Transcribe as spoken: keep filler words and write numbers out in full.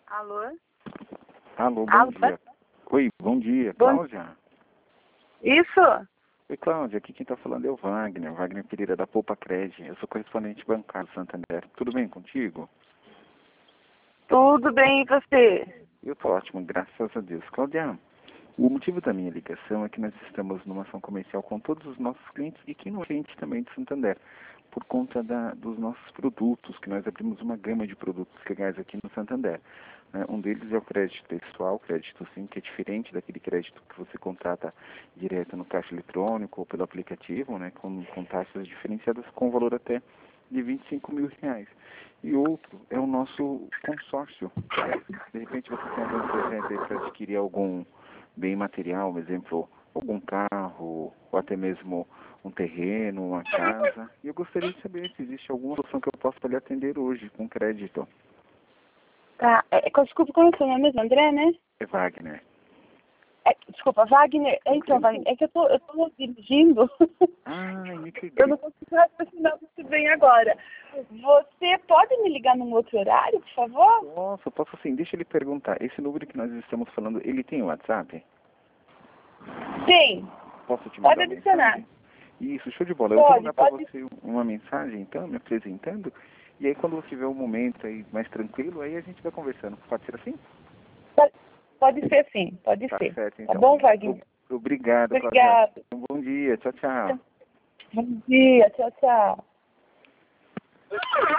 Alô? Alô, bom Alô? dia. Oi, bom dia, Bom- Cláudia. Isso? Oi, Cláudia, aqui quem está falando é o Wagner, Wagner Pereira da Poupa Cred. Eu sou correspondente bancário do Santander. Tudo bem contigo? Tudo bem, e você? Eu estou ótimo, graças a Deus. Cláudia, o motivo da minha ligação é que nós estamos numa ação comercial com todos os nossos clientes e quem não é cliente também do Santander, por conta da, dos nossos produtos, que nós abrimos uma gama de produtos legais aqui no Santander. né? Um deles é o crédito pessoal, crédito sim, que é diferente daquele crédito que você contrata direto no caixa eletrônico ou pelo aplicativo, né? com, com taxas diferenciadas com valor até de vinte e cinco mil reais. E outro é o nosso consórcio. De repente você tem algum projeto aí para adquirir algum bem material, por exemplo, algum carro, ou até mesmo um terreno, uma casa. E eu gostaria de saber se existe alguma solução que eu possa lhe atender hoje com crédito. Tá, é, é, desculpa, como é o seu nome mesmo? André, né? É Wagner. É, desculpa, Wagner. É, então, Wagner, é que eu tô, eu tô dirigindo. Ai, me Eu não perdi. consigo raciocinar muito bem agora. Você pode me ligar num outro horário, por favor? Nossa, eu posso sim. Deixa ele perguntar. Esse número que nós estamos falando, ele tem WhatsApp? Sim, Posso te pode mandar uma adicionar. mensagem? Isso, show de bola. Eu vou Pode, mandar para pode. você uma mensagem, então, me apresentando. E aí, quando tiver um momento aí mais tranquilo, aí a gente vai conversando. Pode ser assim? Pode, pode ser sim, pode Tá ser. certo, Tá então. bom, Wagner? O- Obrigado, Cláudia. Obrigada. Um bom dia. Tchau, tchau. Bom dia, tchau, tchau.